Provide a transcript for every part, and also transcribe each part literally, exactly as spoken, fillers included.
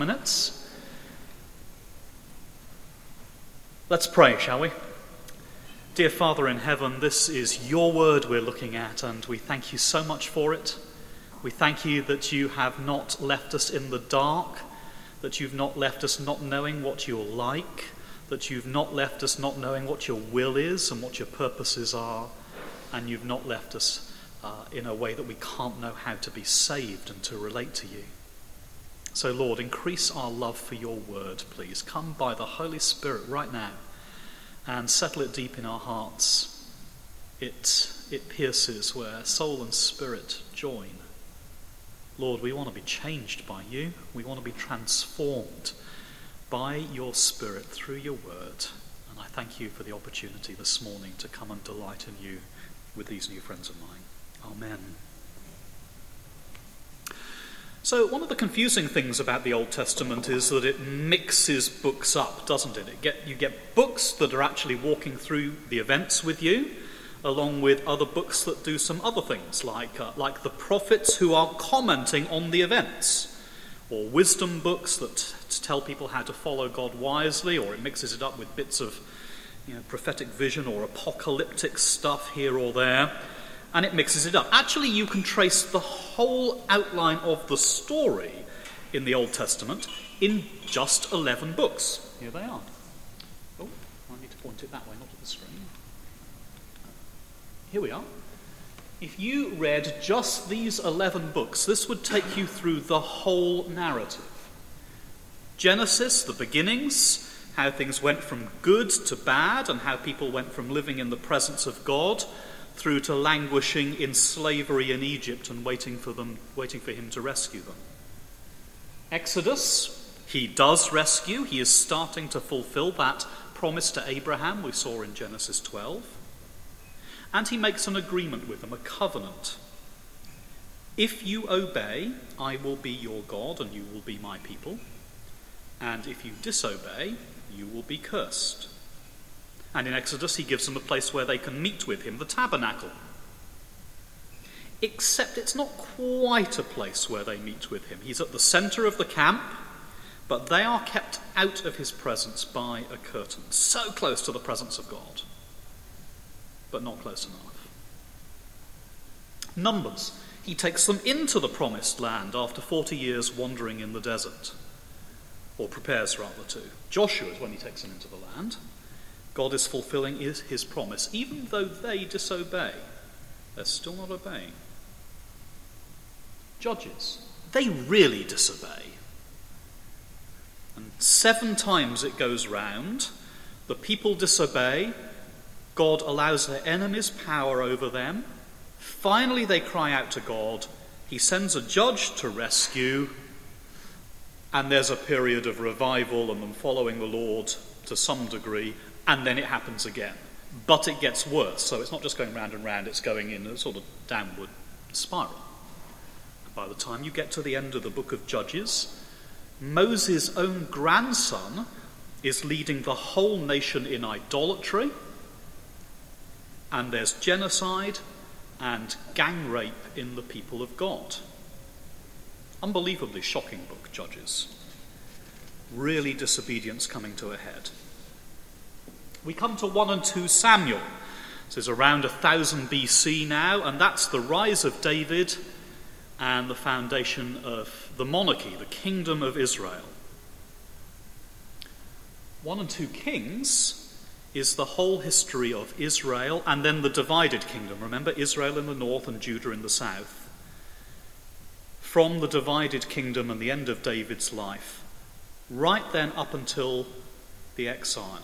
minutes. Let's pray, shall we? Dear Father in heaven, this is your word we're looking at, and we thank you so much for it. We thank you that you have not left us in the dark, that you've not left us not knowing what you're like, that you've not left us not knowing what your will is and what your purposes are, and you've not left us uh, in a way that we can't know how to be saved and to relate to you. So, Lord, increase our love for your word, please. Come by the Holy Spirit right now and settle it deep in our hearts. It, it pierces where soul and spirit join. Lord, we want to be changed by you. We want to be transformed by your Spirit through your word. And I thank you for the opportunity this morning to come and delight in you with these new friends of mine. Amen. So one of the confusing things about the Old Testament is that it mixes books up, doesn't it? It get, you get books that are actually walking through the events with you, along with other books that do some other things, like, uh, like the prophets who are commenting on the events, or wisdom books that t- tell people how to follow God wisely, or it mixes it up with bits of you know, prophetic vision or apocalyptic stuff here or there. And it mixes it up. Actually, you can trace the whole outline of the story in the Old Testament in just eleven books. Here they are. Oh, I need to point it that way, not at the screen. Here we are. If you read just these eleven books, this would take you through the whole narrative. Genesis, the beginnings, how things went from good to bad, and how people went from living in the presence of God through to languishing in slavery in Egypt and waiting for them, waiting for him to rescue them. Exodus, he does rescue. He is starting to fulfill that promise to Abraham we saw in Genesis twelve. And he makes an agreement with them, a covenant. If you obey, I will be your God and you will be my people. And if you disobey, you will be cursed. And in Exodus, he gives them a place where they can meet with him, the tabernacle. Except it's not quite a place where they meet with him. He's at the centre of the camp, but they are kept out of his presence by a curtain, so close to the presence of God, but not close enough. Numbers, he takes them into the promised land after forty years wandering in the desert, or prepares rather to. Joshua is when he takes them into the land. God is fulfilling his, his promise, even though they disobey. They're still not obeying. Judges, they really disobey. And seven times it goes round. The people disobey. God allows their enemies power over them. Finally they cry out to God. He sends a judge to rescue. And there's a period of revival and them following the Lord to some degree. And then it happens again. But it gets worse. So it's not just going round and round, it's going in a sort of downward spiral. And by the time you get to the end of the book of Judges, Moses' own grandson is leading the whole nation in idolatry. And there's genocide and gang rape in the people of God. Unbelievably shocking book, Judges. Really disobedience coming to a head. We come to one and two Samuel. This is around one thousand B C now, and that's the rise of David and the foundation of the monarchy, the kingdom of Israel. one and two Kings is the whole history of Israel and then the divided kingdom. Remember, Israel in the north and Judah in the south. From the divided kingdom and the end of David's life, right then up until the exile.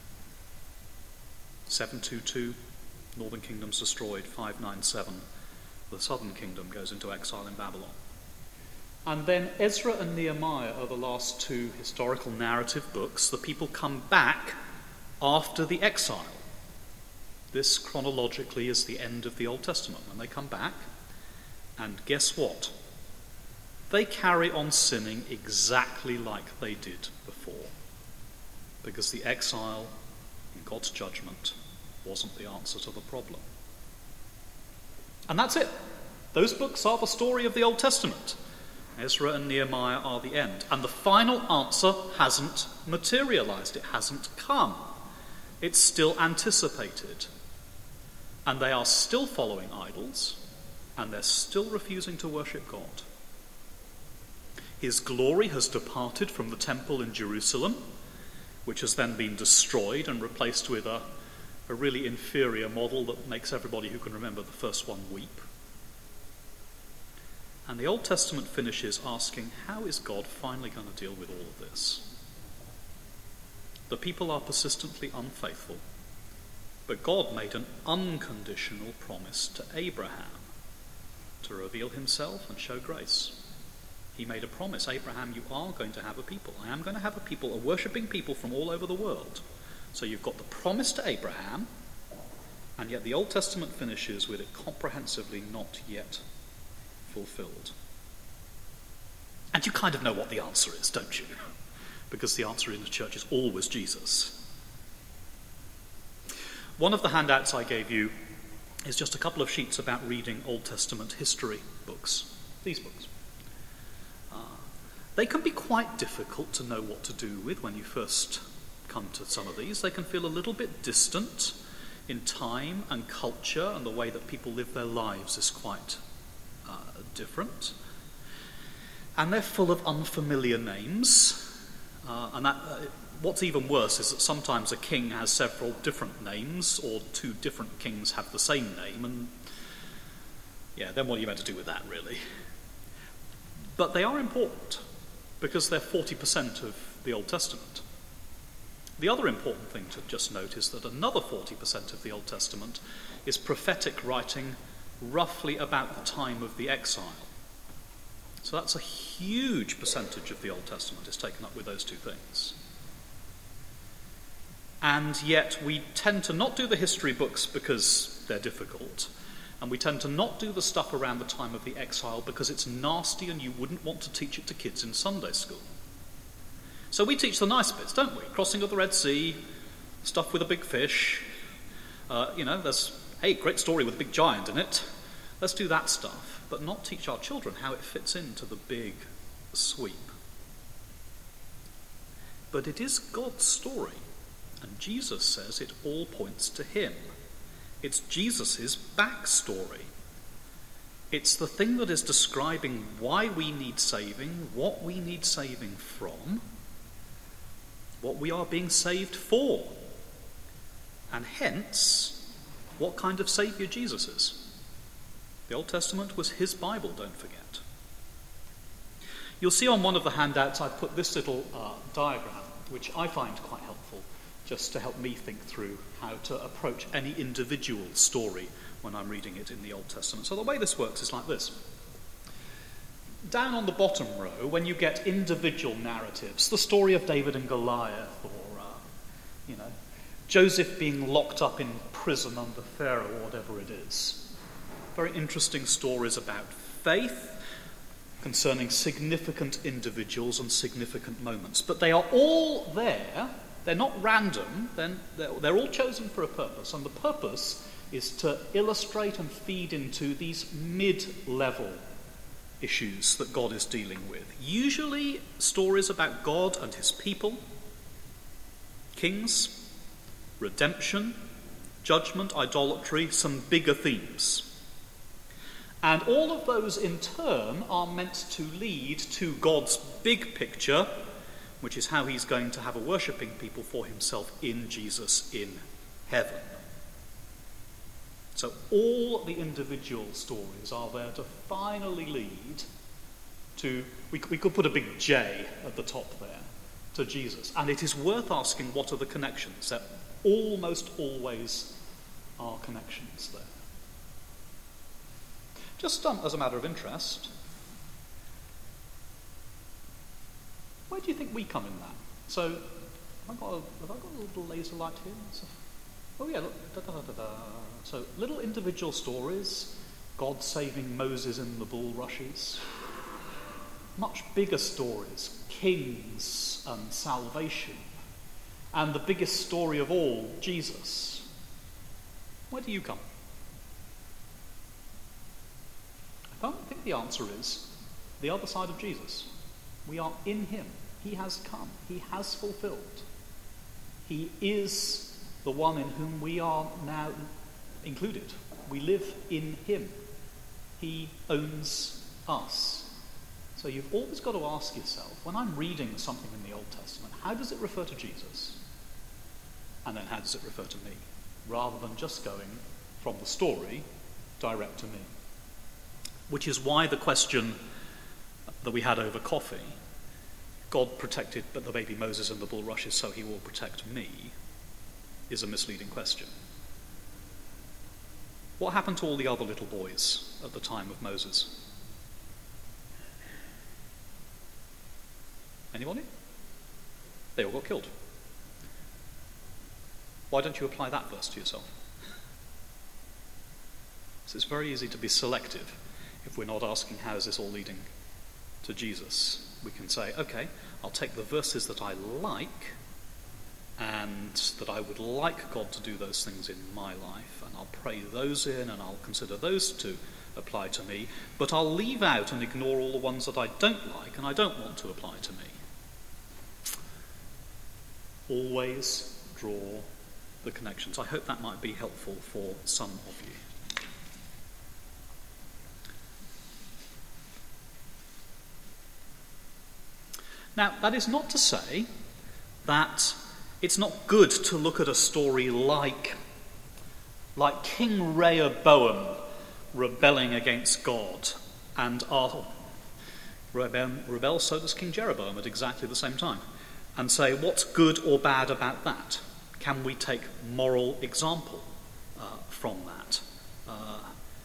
seven twenty-two, northern kingdom's destroyed. five ninety-seven, the southern kingdom goes into exile in Babylon. And then Ezra and Nehemiah are the last two historical narrative books. The people come back after the exile. This chronologically is the end of the Old Testament when they come back. And guess what? They carry on sinning exactly like they did before. Because the exile and God's judgment wasn't the answer to the problem. And that's it. Those books are the story of the Old Testament. Ezra and Nehemiah are the end. And the final answer hasn't materialized. It hasn't come. It's still anticipated. And they are still following idols, and they're still refusing to worship God. His glory has departed from the temple in Jerusalem, which has then been destroyed and replaced with a, a really inferior model that makes everybody who can remember the first one weep. And the Old Testament finishes asking, how is God finally going to deal with all of this? The people are persistently unfaithful, but God made an unconditional promise to Abraham to reveal himself and show grace. He made a promise, Abraham, you are going to have a people. I am going to have a people, a worshipping people from all over the world. So you've got the promise to Abraham, and yet the Old Testament finishes with it comprehensively not yet fulfilled. And you kind of know what the answer is, don't you? Because the answer in the church is always Jesus. One of the handouts I gave you is just a couple of sheets about reading Old Testament history books. These books. Uh, they can be quite difficult to know what to do with when you first come to some of these. They can feel a little bit distant in time and culture, and the way that people live their lives is quite uh, different. And they're full of unfamiliar names. Uh, and that, uh, what's even worse is that sometimes a king has several different names, or two different kings have the same name, and yeah, then what are you meant to do with that, really? But they are important, because they're forty percent of the Old Testament. The other important thing to just note is that another forty percent of the Old Testament is prophetic writing roughly about the time of the exile. So that's a huge percentage of the Old Testament is taken up with those two things. And yet we tend to not do the history books because they're difficult, and we tend to not do the stuff around the time of the exile because it's nasty and you wouldn't want to teach it to kids in Sunday school. So we teach the nice bits, don't we? Crossing of the Red Sea, stuff with a big fish. Uh, you know, there's, hey, great story with a big giant in it. Let's do that stuff, but not teach our children how it fits into the big sweep. But it is God's story, and Jesus says it all points to him. It's Jesus' backstory. It's the thing that is describing why we need saving, what we need saving from, what we are being saved for, and hence, what kind of Saviour Jesus is. The Old Testament was his Bible, don't forget. You'll see on one of the handouts I've put this little uh, diagram, which I find quite helpful, just to help me think through how to approach any individual story when I'm reading it in the Old Testament. So the way this works is like this. Down on the bottom row, when you get individual narratives, the story of David and Goliath, or, uh, you know, Joseph being locked up in prison under Pharaoh, or whatever it is. Very interesting stories about faith, concerning significant individuals and significant moments. But they are all there. They're not random. They're, they're, they're all chosen for a purpose. And the purpose is to illustrate and feed into these mid-level issues that God is dealing with. Usually stories about God and his people, kings, redemption, judgment, idolatry, some bigger themes. And all of those in turn are meant to lead to God's big picture, which is how he's going to have a worshipping people for himself in Jesus in heaven. So all the individual stories are there to finally lead to, we, we could put a big J at the top there, to Jesus. And it is worth asking, what are the connections? There almost always are connections there. Just um, as a matter of interest, where do you think we come in that? So, have I got a, have I got a little laser light here? So, oh yeah, look, da, da, da, da, da. So little individual stories, God saving Moses in the bulrushes. Much bigger stories, kings and salvation. And the biggest story of all, Jesus. Where do you come? I don't think the answer is the other side of Jesus. We are in him. He has come. He has fulfilled. He is the one in whom we are now included. We live in him. He owns us. So you've always got to ask yourself, when I'm reading something in the Old Testament, how does it refer to Jesus? And then how does it refer to me? Rather than just going from the story direct to me. Which is why the question that we had over coffee, God protected the baby Moses and the bulrushes, so he will protect me, is a misleading question. What happened to all the other little boys at the time of Moses? Anybody? They all got killed. Why don't you apply that verse to yourself? So it's very easy to be selective if we're not asking how is this all leading to Jesus. We can say, okay, I'll take the verses that I like and that I would like God to do those things in my life, and I'll pray those in and I'll consider those to apply to me, but I'll leave out and ignore all the ones that I don't like and I don't want to apply to me. Always draw the connections. I hope that might be helpful for some of you. Now, that is not to say that it's not good to look at a story like, like King Rehoboam rebelling against God, and our rebel, rebel, so does King Jeroboam at exactly the same time, and say, what's good or bad about that? Can we take moral example uh, from that? Uh,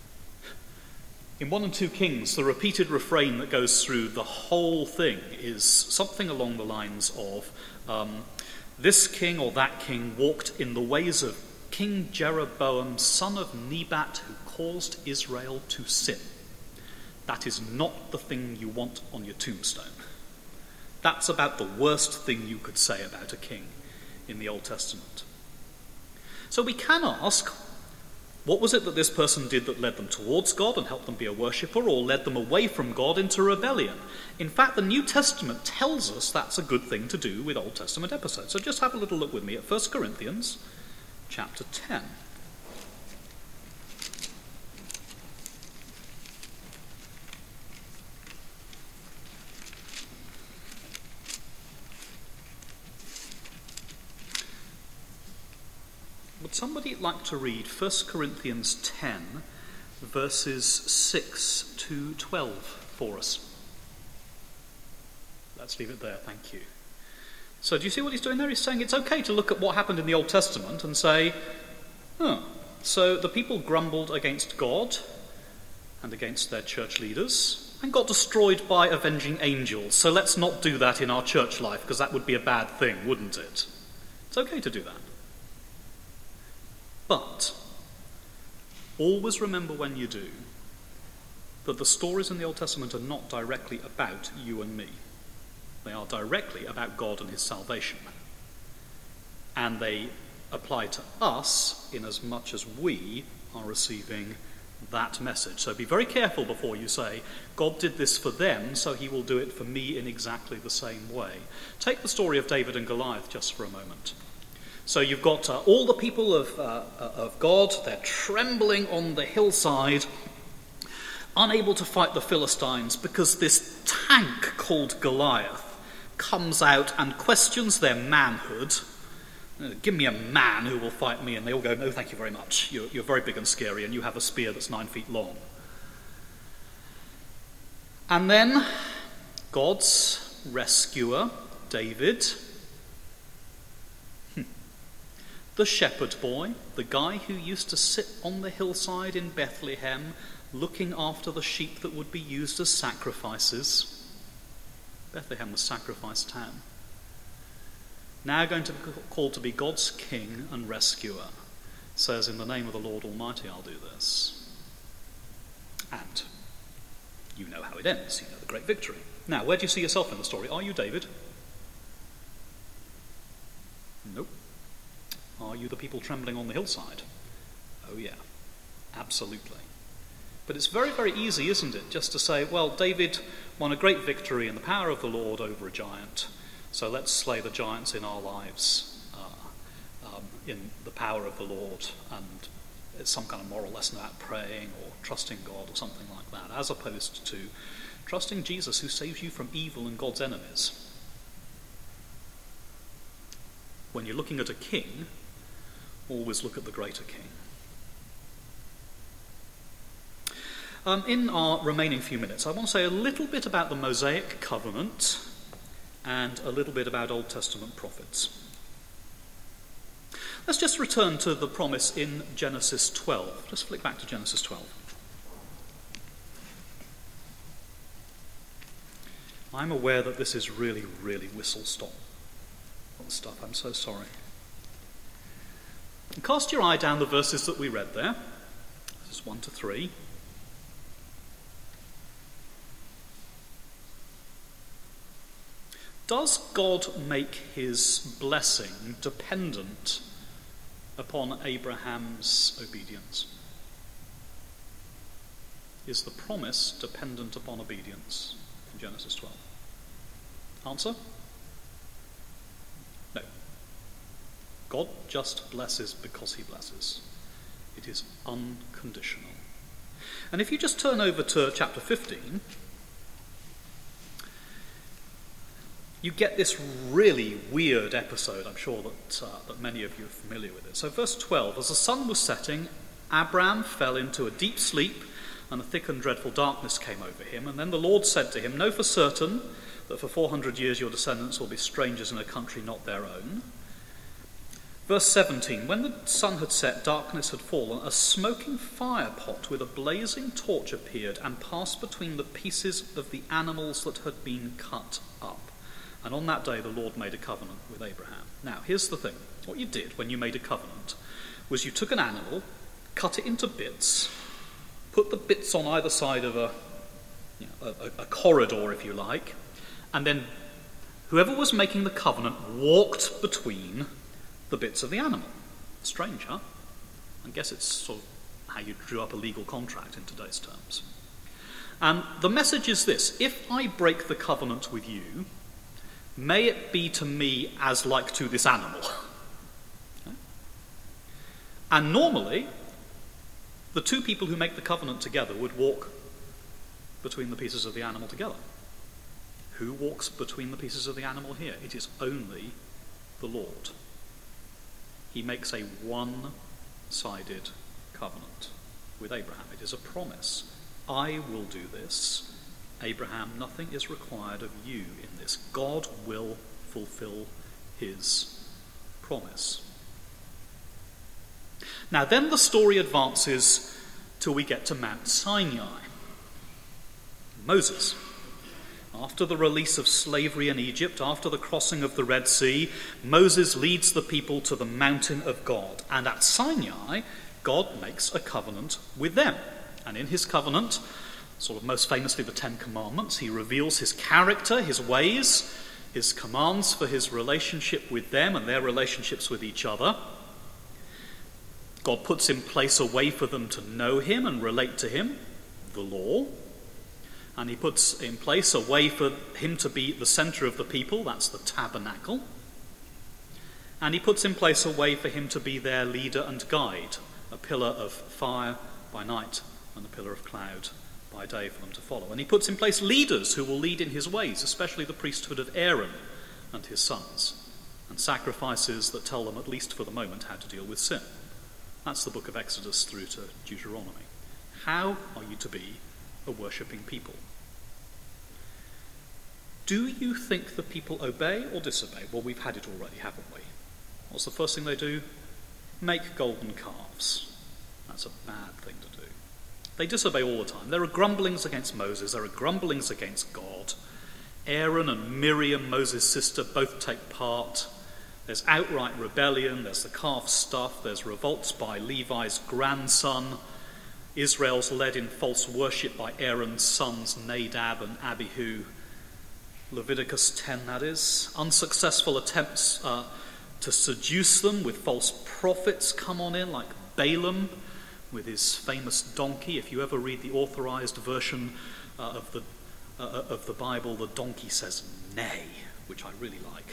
in one and two Kings, the repeated refrain that goes through the whole thing is something along the lines of, um, this king or that king walked in the ways of King Jeroboam, son of Nebat, who caused Israel to sin. That is not the thing you want on your tombstone. That's about the worst thing you could say about a king in the Old Testament. So we can ask, what was it that this person did that led them towards God and helped them be a worshipper, or led them away from God into rebellion? In fact, the New Testament tells us that's a good thing to do with Old Testament episodes. So just have a little look with me at First Corinthians chapter ten. Would somebody like to read First Corinthians ten, verses six to twelve for us? Let's leave it there, thank you. So do you see what he's doing there? He's saying it's okay to look at what happened in the Old Testament and say, oh, so the people grumbled against God and against their church leaders and got destroyed by avenging angels. So let's not do that in our church life, because that would be a bad thing, wouldn't it? It's okay to do that. But always remember when you do that the stories in the Old Testament are not directly about you and me. They are directly about God and his salvation. And they apply to us in as much as we are receiving that message. So be very careful before you say, God did this for them, so he will do it for me in exactly the same way. Take the story of David and Goliath just for a moment. So you've got uh, all the people of, uh, of God, they're trembling on the hillside, unable to fight the Philistines because this tank called Goliath comes out and questions their manhood. Uh, Give me a man who will fight me. And they all go, no, thank you very much. You're, you're very big and scary, and you have a spear that's nine feet long. And then God's rescuer, David, the shepherd boy, the guy who used to sit on the hillside in Bethlehem looking after the sheep that would be used as sacrifices. Bethlehem was sacrifice town. Now going to be called to be God's king and rescuer, says, in the name of the Lord Almighty, I'll do this. And you know how it ends. You know the great victory. Now, where do you see yourself in the story? Are you David? Nope. Are you the people trembling on the hillside? Oh yeah, absolutely. But it's very, very easy, isn't it, just to say, well, David won a great victory in the power of the Lord over a giant, so let's slay the giants in our lives uh, um, in the power of the Lord, and it's some kind of moral lesson about praying or trusting God or something like that, as opposed to trusting Jesus who saves you from evil and God's enemies. When you're looking at a king, always look at the greater king. Um, in our remaining few minutes, I want to say a little bit about the Mosaic covenant and a little bit about Old Testament prophets. Let's just return to the promise in Genesis twelve. Just flick back to Genesis twelve. I'm aware that this is really, really whistle-stop stuff. I'm so sorry. And cast your eye down the verses that we read there. This is one to three. Does God make his blessing dependent upon Abraham's obedience? Is the promise dependent upon obedience in Genesis twelve? Answer? No. God just blesses because he blesses. It is unconditional. And if you just turn over to chapter fifteen, you get this really weird episode. I'm sure that, uh, that many of you are familiar with it. So verse twelve, as the sun was setting, Abram fell into a deep sleep, and a thick and dreadful darkness came over him. And then the Lord said to him, know for certain that for four hundred years your descendants will be strangers in a country not their own. Verse seventeen, when the sun had set, darkness had fallen, a smoking fire pot with a blazing torch appeared and passed between the pieces of the animals that had been cut up. And on that day the Lord made a covenant with Abraham. Now, here's the thing. What you did when you made a covenant was you took an animal, cut it into bits, put the bits on either side of a, you know, a, a corridor, if you like, and then whoever was making the covenant walked between the bits of the animal. Strange, huh? I guess it's sort of how you drew up a legal contract in today's terms. And the message is this: if I break the covenant with you, may it be to me as like to this animal. Okay? And normally, the two people who make the covenant together would walk between the pieces of the animal together. Who walks between the pieces of the animal here? It is only the Lord. He makes a one-sided covenant with Abraham. It is a promise. I will do this. Abraham, nothing is required of you in this. God will fulfill his promise. Now then the story advances till we get to Mount Sinai. Moses. After the release of slavery in Egypt, after the crossing of the Red Sea, Moses leads the people to the mountain of God. And at Sinai, God makes a covenant with them. And in his covenant, sort of most famously the Ten Commandments, he reveals his character, his ways, his commands for his relationship with them and their relationships with each other. God puts in place a way for them to know him and relate to him, the law. And he puts in place a way for him to be the centre of the people, that's the tabernacle. And he puts in place a way for him to be their leader and guide, a pillar of fire by night and a pillar of cloud by day for them to follow. And he puts in place leaders who will lead in his ways, especially the priesthood of Aaron and his sons, and sacrifices that tell them, at least for the moment, how to deal with sin. That's the book of Exodus through to Deuteronomy. How are you to be a worshipping people? Do you think the people obey or disobey? Well, we've had it already, haven't we? What's the first thing they do? Make golden calves. That's a bad thing to do. They disobey all the time. There are grumblings against Moses. There are grumblings against God. Aaron and Miriam, Moses' sister, both take part. There's outright rebellion. There's the calf stuff. There's revolts by Levi's grandson. Israel's led in false worship by Aaron's sons Nadab and Abihu. Leviticus ten, that is. Unsuccessful attempts uh, to seduce them with false prophets come on in, like Balaam, with his famous donkey. If you ever read the authorized version uh, of the uh, of the Bible, the donkey says "nay," which I really like.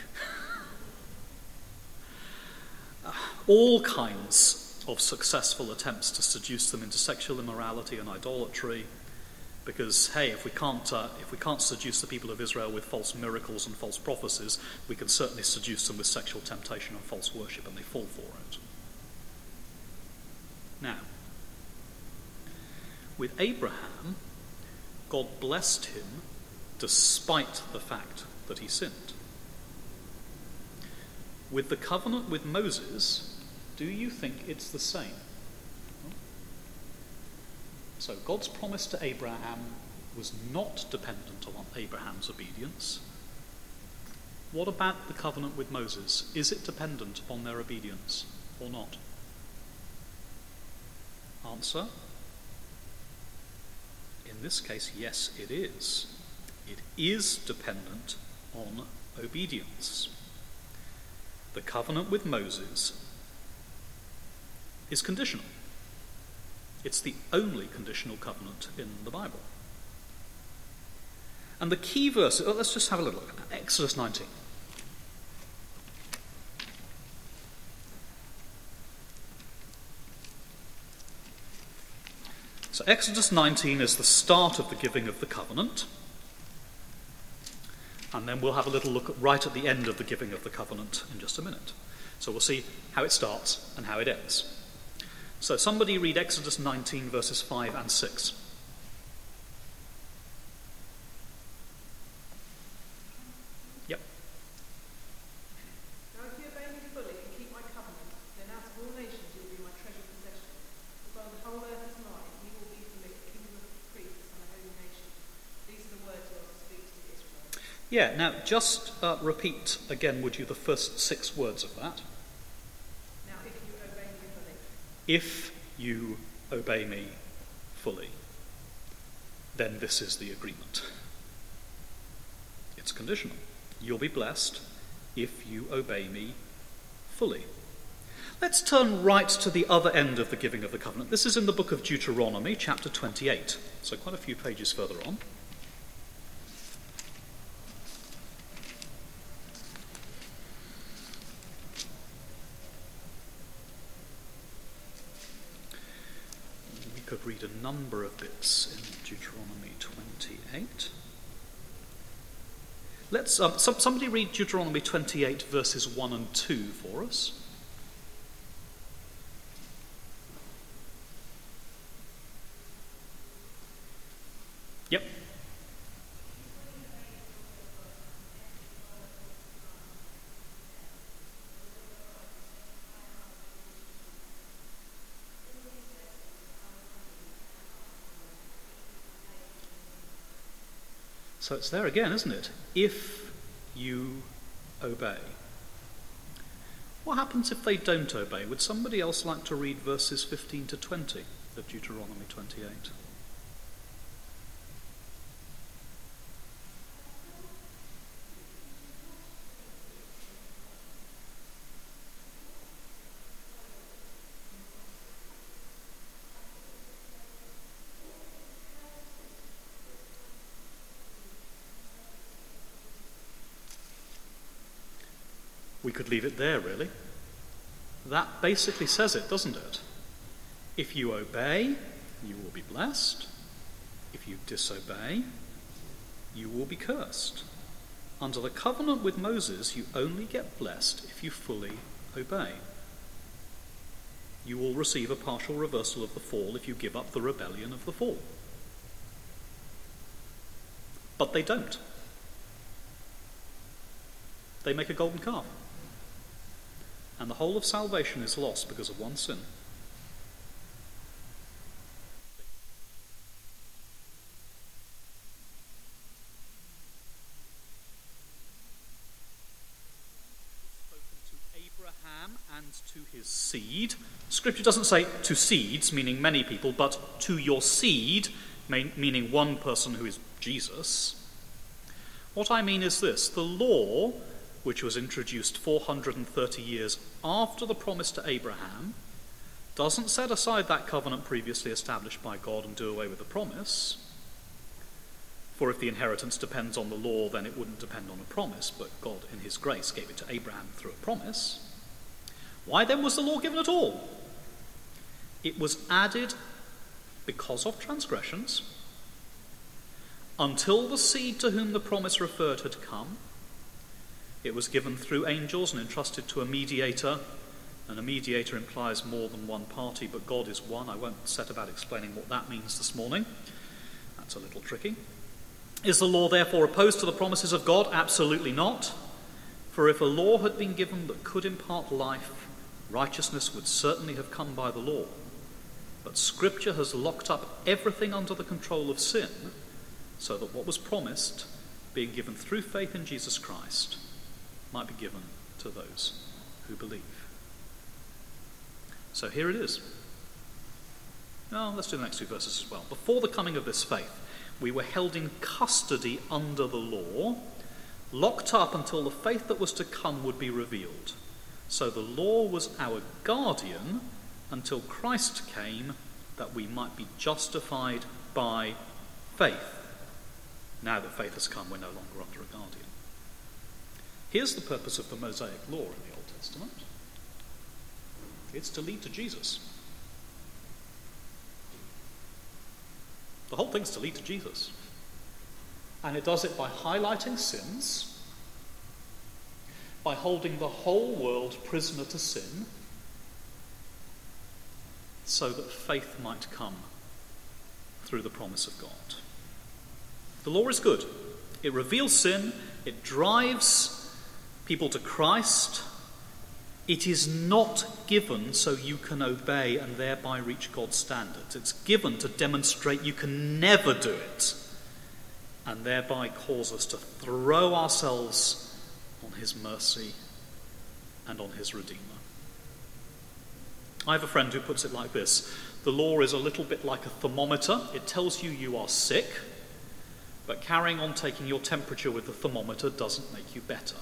uh, all kinds of successful attempts to seduce them into sexual immorality and idolatry. Because, hey, if we can't uh, if we can't seduce the people of Israel with false miracles and false prophecies, we can certainly seduce them with sexual temptation and false worship, and they fall for it. Now, with Abraham, God blessed him despite the fact that he sinned. With the covenant with Moses, do you think it's the same? So God's promise to Abraham was not dependent on Abraham's obedience. What about the covenant with Moses? Is it dependent upon their obedience or not? Answer: in this case, yes, it is. It is dependent on obedience. The covenant with Moses is conditional. It's the only conditional covenant in the Bible. And the key verse, oh, let's just have a little look. Exodus nineteen. So Exodus nineteen is the start of the giving of the covenant. And then we'll have a little look at right at the end of the giving of the covenant in just a minute. So we'll see how it starts and how it ends. So somebody read Exodus nineteen, verses five and six. Yep. Now if you obey me fully and keep my covenant, then out of all nations you will be my treasured possession. For the whole earth is mine, you will be for me a kingdom of priests and a holy nation. These are the words you are to speak to Israel. Yeah, now just uh, repeat again, would you, the first six words of that? If you obey me fully, then this is the agreement. It's conditional. You'll be blessed if you obey me fully. Let's turn right to the other end of the giving of the covenant. This is in the book of Deuteronomy, chapter twenty-eight, so quite a few pages further on. Could read a number of bits in Deuteronomy twenty-eight. Let's um, some, somebody read Deuteronomy twenty-eight verses one and two for us. Yep. So it's there again, isn't it? If you obey. What happens if they don't obey? Would somebody else like to read verses fifteen to twenty of Deuteronomy twenty-eight? We could leave it there, really. That basically says it, doesn't it? If you obey, you will be blessed. If you disobey, you will be cursed. Under the covenant with Moses, you only get blessed if you fully obey. You will receive a partial reversal of the fall if you give up the rebellion of the fall. But they don't. They make a golden calf. And the whole of salvation is lost because of one sin. Spoken to Abraham and to his seed. Scripture doesn't say to seeds, meaning many people, but to your seed, meaning one person who is Jesus. What I mean is this: the law, which was introduced four hundred thirty years after the promise to Abraham, doesn't set aside that covenant previously established by God and do away with the promise. For if the inheritance depends on the law, then it wouldn't depend on a promise, but God in his grace gave it to Abraham through a promise. Why then was the law given at all? It was added because of transgressions, until the seed to whom the promise referred had come. It was given through angels and entrusted to a mediator, and a mediator implies more than one party, but God is one. I won't set about explaining what that means this morning. That's a little tricky. Is the law therefore opposed to the promises of God? Absolutely not. For if a law had been given that could impart life, righteousness would certainly have come by the law. But Scripture has locked up everything under the control of sin, so that what was promised, being given through faith in Jesus Christ, might be given to those who believe. So here it is. Now, let's do the next two verses as well. Before the coming of this faith, we were held in custody under the law, locked up until the faith that was to come would be revealed. So the law was our guardian until Christ came, that we might be justified by faith. Now that faith has come, we're no longer under a guardian. Here's the purpose of the Mosaic law in the Old Testament. It's to lead to Jesus. The whole thing's to lead to Jesus. And it does it by highlighting sins, by holding the whole world prisoner to sin, so that faith might come through the promise of God. The law is good. It reveals sin. It drives people to Christ. It is not given so you can obey and thereby reach God's standards. It's given to demonstrate you can never do it and thereby cause us to throw ourselves on his mercy and on his Redeemer. I have a friend who puts it like this: the law is a little bit like a thermometer. It tells you you are sick, but carrying on taking your temperature with the thermometer doesn't make you better.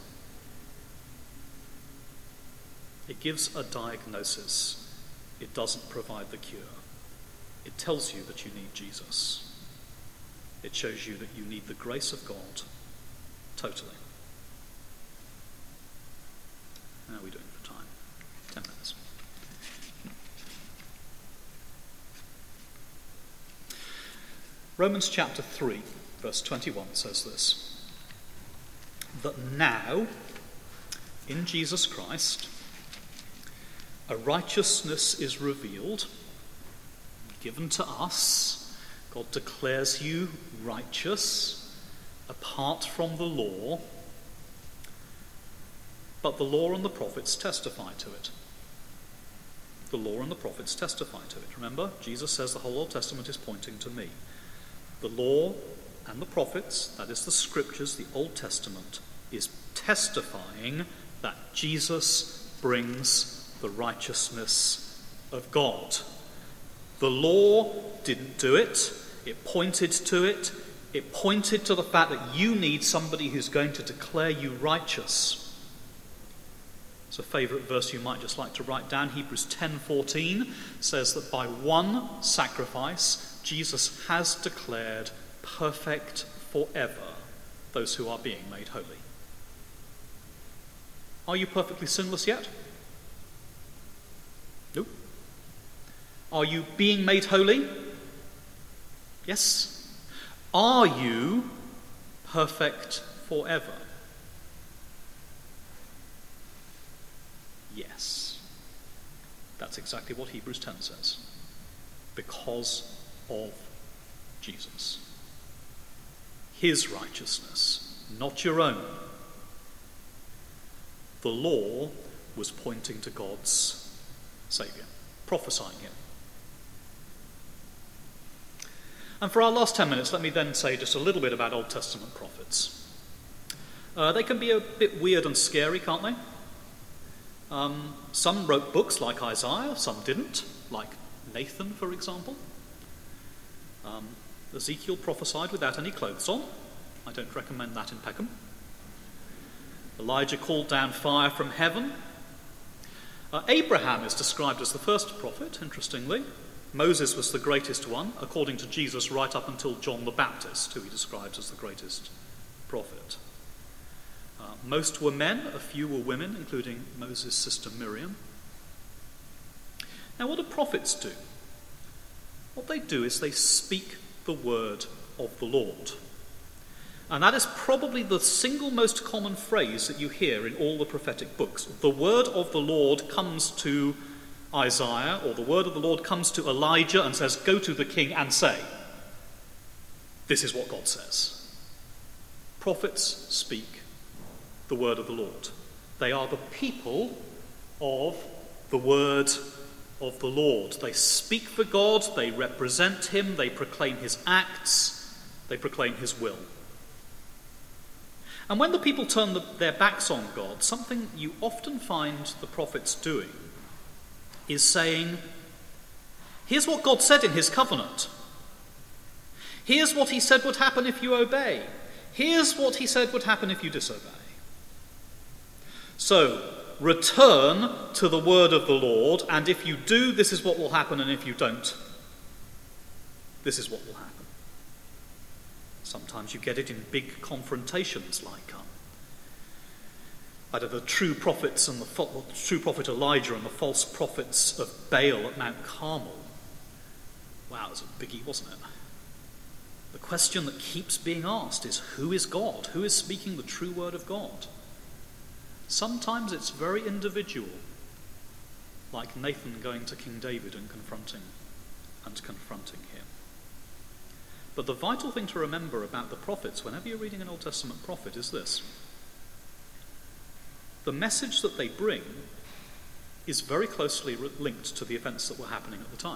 It gives a diagnosis. It doesn't provide the cure. It tells you that you need Jesus. It shows you that you need the grace of God totally. How are we doing for time? Ten minutes. Romans chapter three, verse twenty-one says this: that now, in Jesus Christ, a righteousness is revealed, given to us. God declares you righteous apart from the law, but the law and the prophets testify to it. The law and the prophets testify to it. Remember, Jesus says the whole Old Testament is pointing to me. The law and the prophets, that is the scriptures, the Old Testament, is testifying that Jesus brings the righteousness of God. The law didn't do it. It pointed to it. It pointed to the fact that you need somebody who's going to declare you righteous. It's a favourite verse you might just like to write down. Hebrews ten fourteen says that by one sacrifice, Jesus has declared perfect forever those who are being made holy. Are you perfectly sinless yet? No. Are you being made holy? Yes. Are you perfect forever? Yes. That's exactly what Hebrews ten says. Because of Jesus. His righteousness, not your own. The law was pointing to God's Saviour, prophesying him. And for our last ten minutes, let me then say just a little bit about Old Testament prophets. Uh, they can be a bit weird and scary, can't they? Um, some wrote books like Isaiah, some didn't, like Nathan, for example. Um, Ezekiel prophesied without any clothes on. I don't recommend that in Peckham. Elijah called down fire from heaven. Uh, Abraham is described as the first prophet, interestingly. Moses was the greatest one, according to Jesus, right up until John the Baptist, who he describes as the greatest prophet. Uh, most were men, a few were women, including Moses' sister Miriam. Now, what do prophets do? What they do is they speak the word of the Lord. And that is probably the single most common phrase that you hear in all the prophetic books. The word of the Lord comes to Isaiah, or the word of the Lord comes to Elijah and says, "Go to the king and say, this is what God says." Prophets speak the word of the Lord. They are the people of the word of the Lord. They speak for God, they represent him, they proclaim his acts, they proclaim his will. And when the people turn the, their backs on God, something you often find the prophets doing is saying, here's what God said in his covenant. Here's what he said would happen if you obey. Here's what he said would happen if you disobey. So, return to the word of the Lord, and if you do, this is what will happen, and if you don't, this is what will happen. Sometimes you get it in big confrontations like um, either the true prophets and the well, true prophet Elijah and the false prophets of Baal at Mount Carmel. Wow, it was a biggie, wasn't it? The question that keeps being asked is, who is God? Who is speaking the true word of God? Sometimes it's very individual, like Nathan going to King David and confronting and confronting him. But the vital thing to remember about the prophets, whenever you're reading an Old Testament prophet, is this. The message that they bring is very closely re- linked to the events that were happening at the time,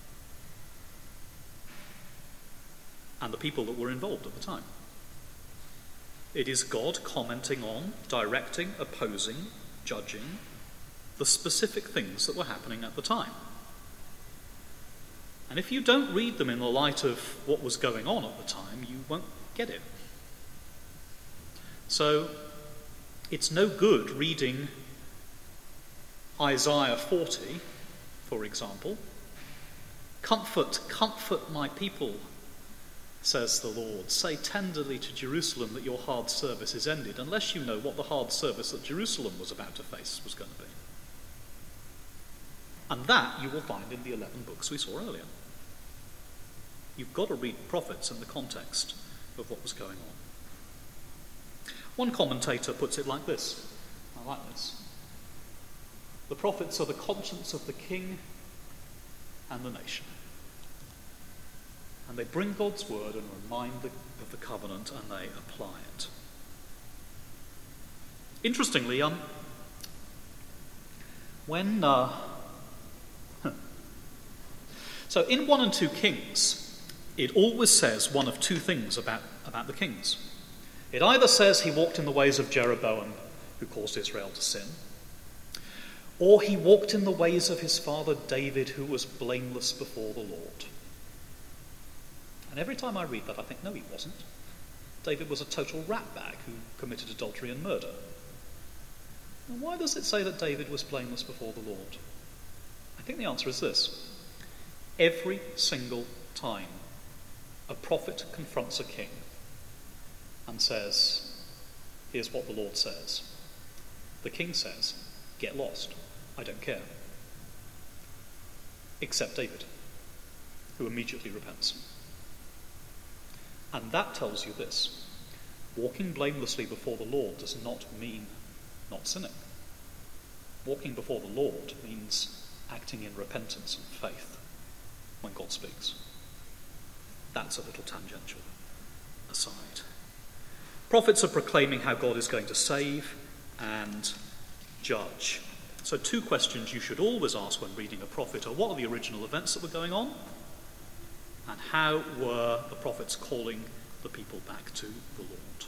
and the people that were involved at the time. It is God commenting on, directing, opposing, judging the specific things that were happening at the time. And if you don't read them in the light of what was going on at the time, you won't get it. So, it's no good reading Isaiah forty, for example. Comfort, comfort my people, says the Lord. Say tenderly to Jerusalem that your hard service is ended, unless you know what the hard service that Jerusalem was about to face was going to be. And that you will find in the eleven books we saw earlier. You've got to read prophets in the context of what was going on. One commentator puts it like this. I like this. The prophets are the conscience of the king and the nation. And they bring God's word and remind the, of the covenant, and they apply it. Interestingly, um, when... Uh, so in one and two Kings, it always says one of two things about, about the kings. It either says he walked in the ways of Jeroboam, who caused Israel to sin, or he walked in the ways of his father David, who was blameless before the Lord. And every time I read that, I think, no, he wasn't. David was a total ratbag who committed adultery and murder. And why does it say that David was blameless before the Lord? I think the answer is this. Every single time a prophet confronts a king and says, here's what the Lord says, the king says, get lost, I don't care. Except David, who immediately repents. And that tells you this. Walking blamelessly before the Lord does not mean not sinning. Walking before the Lord means acting in repentance and faith when God speaks. That's a little tangential aside. Prophets are proclaiming how God is going to save and judge. So two questions you should always ask when reading a prophet are, what are the original events that were going on? And how were the prophets calling the people back to the Lord?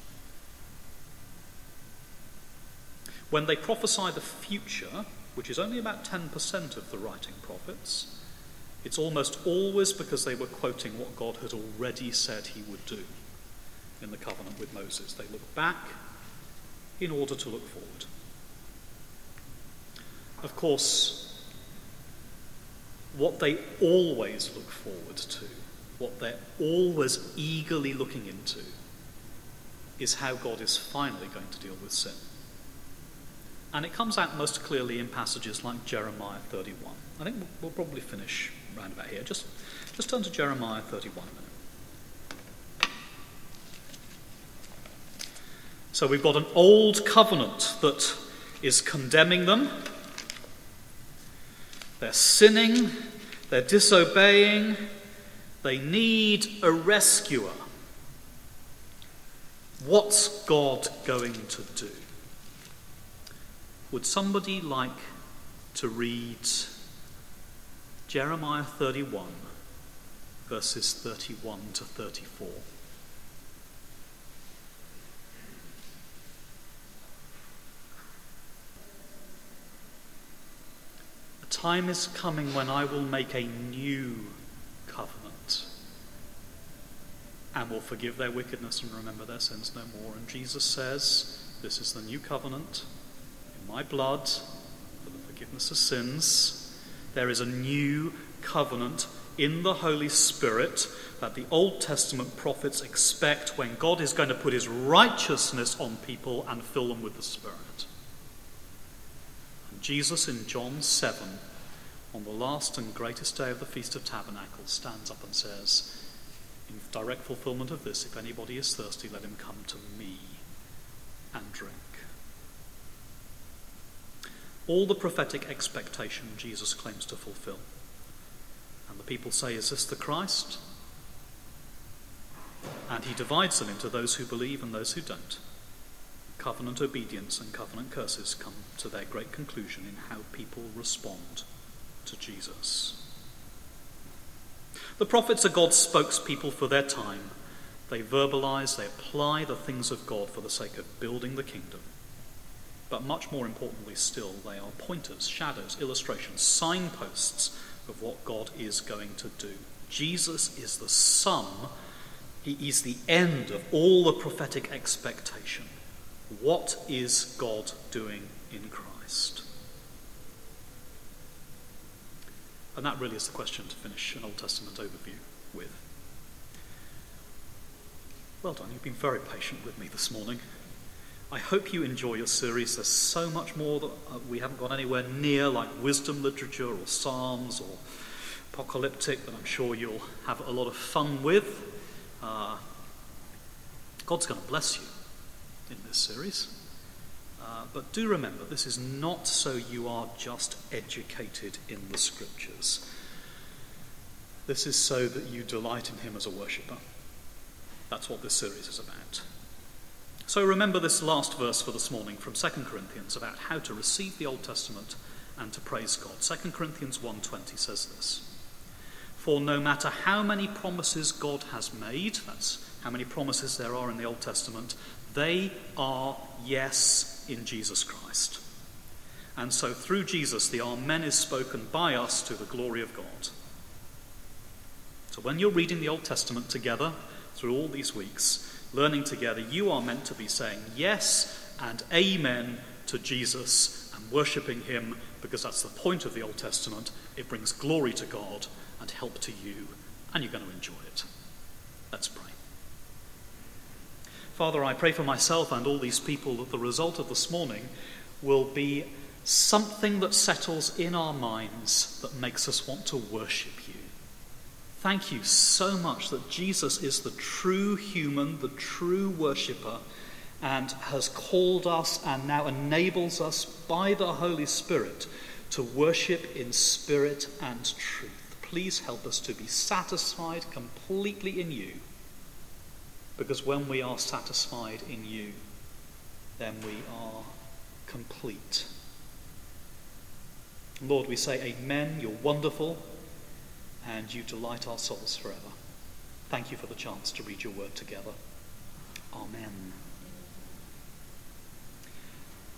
When they prophesy the future, which is only about ten percent of the writing prophets, it's almost always because they were quoting what God had already said he would do in the covenant with Moses. They look back in order to look forward. Of course, what they always look forward to, what they're always eagerly looking into, is how God is finally going to deal with sin. And it comes out most clearly in passages like Jeremiah thirty-one. I think we'll, we'll probably finish round about here. Just, just turn to Jeremiah thirty-one a minute. So we've got an old covenant that is condemning them. They're sinning, they're disobeying, they need a rescuer. What's God going to do? Would somebody like to read Jeremiah thirty-one, verses thirty-one to thirty-four? A time is coming when I will make a new covenant and will forgive their wickedness and remember their sins no more. And Jesus says, this is the new covenant in my blood for the forgiveness of sins. There is a new covenant in the Holy Spirit that the Old Testament prophets expect when God is going to put his righteousness on people and fill them with the Spirit. And Jesus in John seven, on the last and greatest day of the Feast of Tabernacles, stands up and says, in direct fulfillment of this, if anybody is thirsty, let him come to me and drink. All the prophetic expectation Jesus claims to fulfill. And the people say, is this the Christ? And he divides them into those who believe and those who don't. Covenant obedience and covenant curses come to their great conclusion in how people respond to Jesus. The prophets are God's spokespeople for their time. They verbalize, they apply the things of God for the sake of building the kingdom. But much more importantly still, they are pointers, shadows, illustrations, signposts of what God is going to do. Jesus is the sum, he is the end of all the prophetic expectation. What is God doing in Christ? And that really is the question to finish an Old Testament overview with. Well done, you've been very patient with me this morning. I hope you enjoy your series. There's so much more that uh, we haven't gone anywhere near, like wisdom literature or psalms or apocalyptic, that I'm sure you'll have a lot of fun with. Uh, God's going to bless you in this series. Uh, but do remember, this is not so you are just educated in the scriptures. This is so that you delight in him as a worshipper. That's what this series is about. So remember this last verse for this morning from Second Corinthians about how to receive the Old Testament and to praise God. Second Corinthians one twenty says this: for no matter how many promises God has made, that's how many promises there are in the Old Testament, they are yes in Jesus Christ. And so through Jesus, the Amen is spoken by us to the glory of God. So when you're reading the Old Testament together through all these weeks, learning together, you are meant to be saying yes and amen to Jesus and worshipping him, because that's the point of the Old Testament. It brings glory to God and help to you, and you're going to enjoy it. Let's pray. Father, I pray for myself and all these people that the result of this morning will be something that settles in our minds that makes us want to worship you. Thank you so much that Jesus is the true human, the true worshipper, and has called us and now enables us by the Holy Spirit to worship in spirit and truth. Please help us to be satisfied completely in you, because when we are satisfied in you, then we are complete. Lord, we say amen. You're wonderful, and you delight our souls forever. Thank you for the chance to read your word together. Amen.